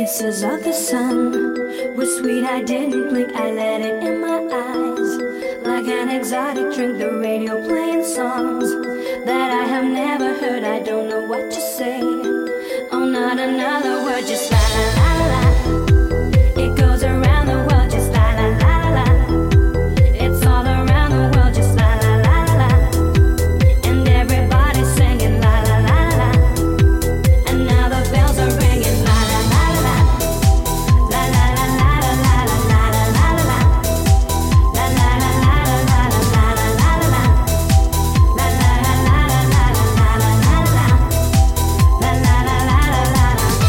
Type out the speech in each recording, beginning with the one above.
kisses of the sun were sweet, I didn't blink, I let it in my eyes. Like an exotic drink, the radio playing songs that I have never heard, I don't know what to say. Oh, not another word, just la la la la la. It goes around the world, just la la la la la. It's all around the world, just la la la la la. And everybody's singing la la la la la. And now the bells are ringing la la la la la. La la la la la la la la la la la. La la la la la la la la la la la. La la la la la la la la la la. La la la la la la.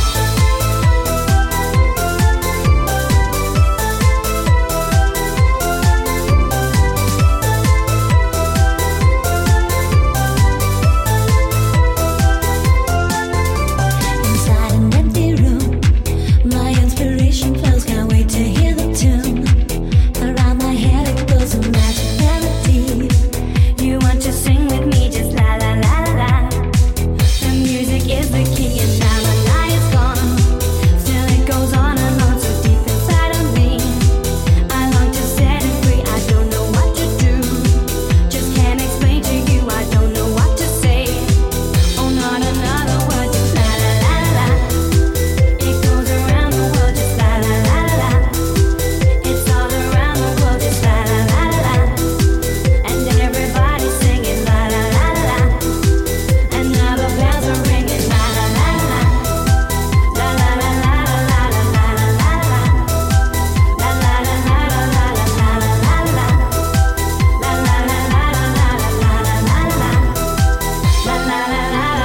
Inside an empty room, my inspiration flows. Can't wait to hear the tune. Around my head it goes a magic melody. You want to sing with me? Just la la la la la. The music is the key, and now the night is gone. Still it goes on and on, so deep inside of me. I long to set it free. I don't know what to do. Just can't explain to you. I don't know what to say. Oh, not another word, just la la la la la. It goes around the world, just la la la la la. It's all around the world, just la la la la la. And everybody's singing la la la la la. And now the bells are ringing la la la la la. La la la la la la la la la la. La la la la la la la la la la la. La la la la la la la la la la la. La la la la la la.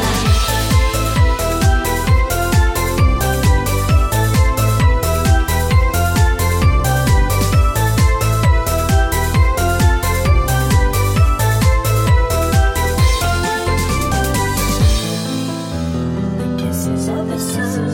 The kisses of the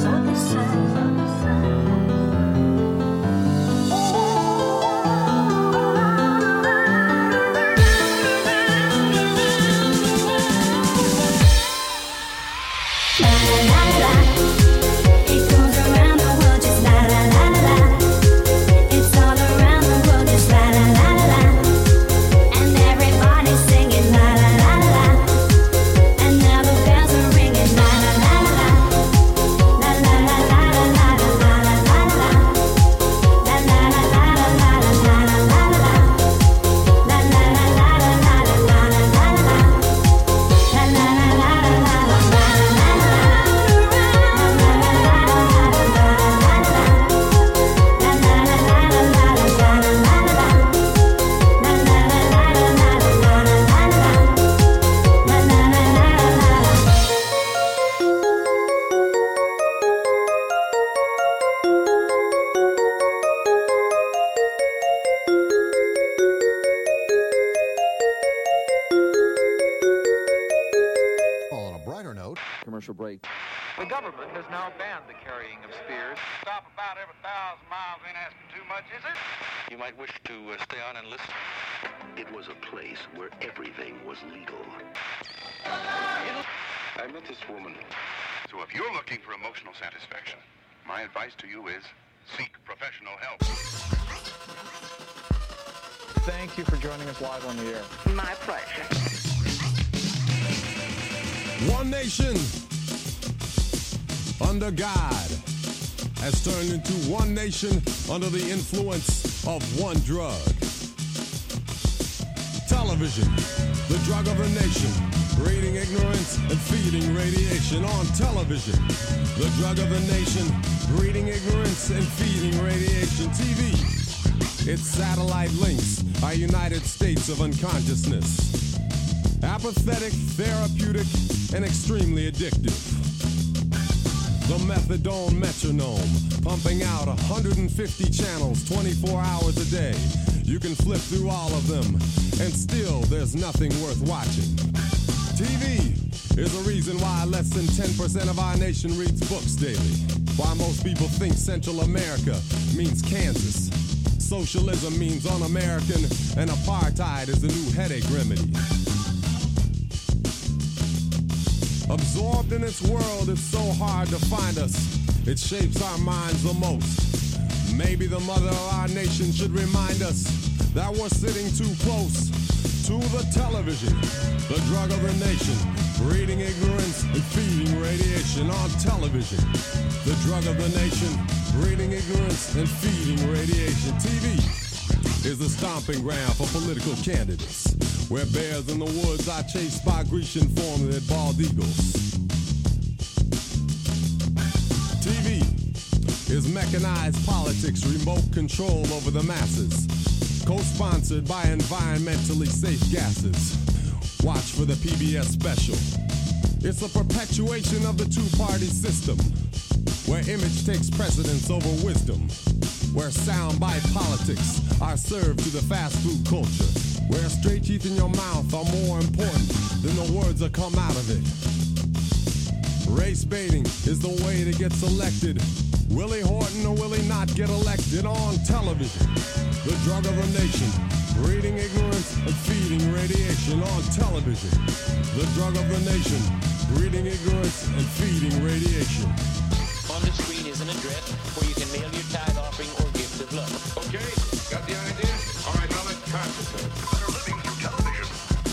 La la la la. It goes around the world, just la la la la la. It's all around the world, just la la la la la. And everybody's singing la la la la la. And now the bells are ringing la la la la la. La la la la la la la la la la. La la la la la la la la la la la. La la la la la la la la la la la. La la la la la la la la la. On a brighter note, commercial break. The government has now banned the carrying of spears. Stop about every 1,000 miles ain't asking too much, is it? You might wish to stay on and listen. It was a place where everything was legal. I met this woman. So if you're looking for emotional satisfaction, my advice to you is seek professional help. Thank you for joining us live on the air. My pleasure. One nation under God has turned into one nation under the influence of one drug. Television, the drug of the nation, breeding ignorance and feeding radiation. On television, the drug of the nation, breeding ignorance and feeding radiation. TV, its satellite links are United States of unconsciousness. Apathetic, therapeutic, and extremely addictive. The methadone metronome, pumping out 150 channels 24 hours a day. You can flip through all of them, and still there's nothing worth watching. TV is a reason why less than 10% of our nation reads books daily. Why most people think Central America means Kansas. Socialism means un-American, and apartheid is the new headache remedy. Absorbed in its world, it's so hard to find us. it shapes our minds the most. Maybe the mother of our nation should remind us that we're sitting too close to the television, the drug of the nation, breeding ignorance and feeding radiation on television. The drug of the nation, breeding ignorance and feeding radiation. TV is the stomping ground for political candidates, where bears in the woods are chased by Grecian-formulated bald eagles. TV is mechanized politics, remote control over the masses, co-sponsored by environmentally safe gases. Watch for the PBS special. It's a perpetuation of the two-party system, where image takes precedence over wisdom, where soundbite politics are served to the fast food culture, where straight teeth in your mouth are more important than the words that come out of it. Race baiting is the way to get selected. Will he Horton or will he not get elected on television? The drug of the nation, breeding ignorance and feeding radiation on television. The drug of the nation, breeding ignorance and feeding radiation. On the screen is an address where you can mail your tithe offering or gift of love. Okay, got the idea? All right, now let's concentrate. Better living through television.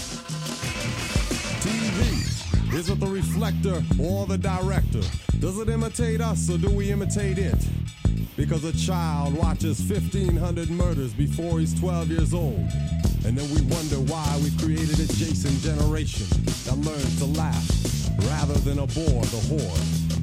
TV, is it the reflector or the director? Does it imitate us or do we imitate it? Because a child watches 1,500 murders before he's 12 years old. And then we wonder why we created a Jason generation that learns to laugh rather than abhor the horde.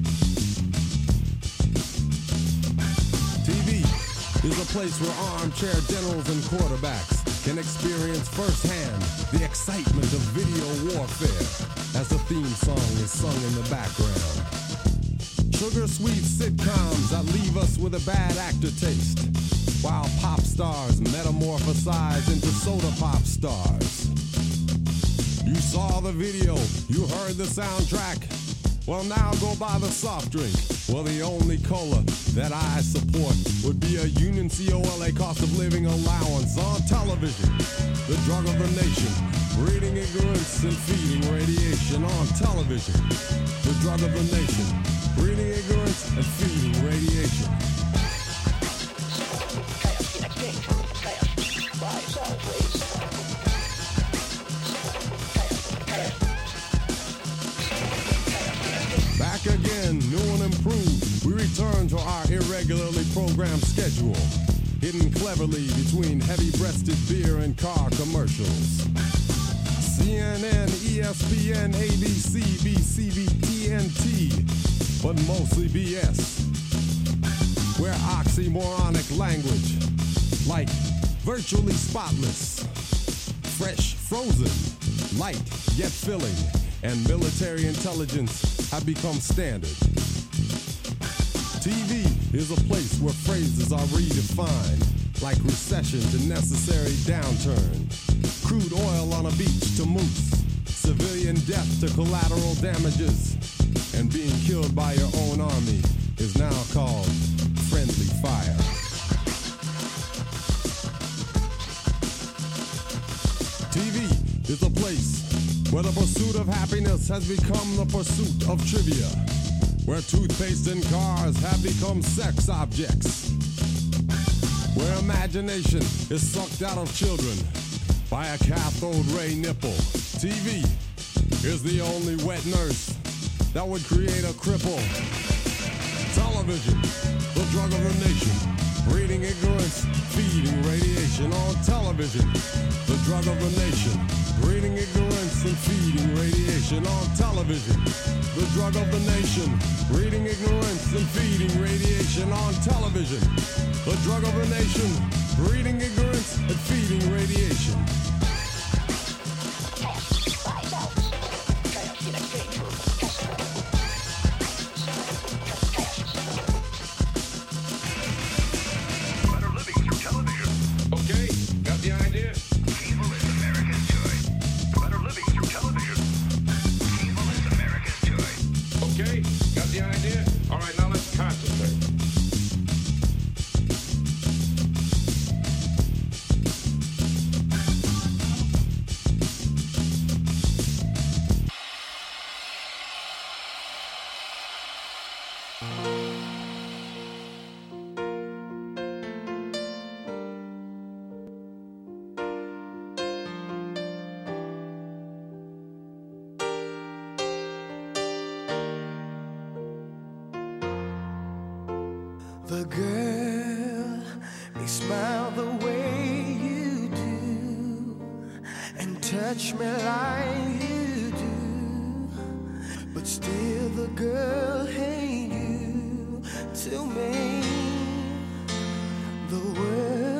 TV is a place where armchair generals and quarterbacks can experience firsthand the excitement of video warfare as the theme song is sung in the background. Sugar-sweet sitcoms that leave us with a bad actor taste, while pop stars metamorphosize into soda pop stars. You saw the video, you heard the soundtrack. Well, now go buy the soft drink. Well, the only cola that I support would be a Union COLA cost of living allowance on television. The drug of the nation, breeding ignorance and feeding radiation on television. The drug of the nation, breeding ignorance and feeding radiation. Cash in exchange for cash. Buy, sell, please. Back again, new and improved, we return to our irregularly programmed schedule, hidden cleverly between heavy-breasted beer and car commercials. CNN, ESPN, ABC, BCB, TNT, but mostly BS. Where oxymoronic language, like virtually spotless, fresh, frozen, light yet filling, and military intelligence have become standard. TV is a place where phrases are redefined, like recession to necessary downturn, crude oil on a beach to moose, civilian death to collateral damages, and being killed by your own army is now called friendly fire. TV is a place where the pursuit of happiness has become the pursuit of trivia, where toothpaste and cars have become sex objects, where imagination is sucked out of children by a cathode ray nipple. TV is the only wet nurse that would create a cripple. Television, the drug of the nation, breeding ignorance, feeding radiation on television. The drug of the nation, breeding ignorance and feeding radiation on television. The drug of the nation, breeding ignorance and feeding radiation on television. The drug of the nation, breeding ignorance and feeding radiation. The girl may smile the way you do and touch me like you do, but still the girl ain't you to me. The world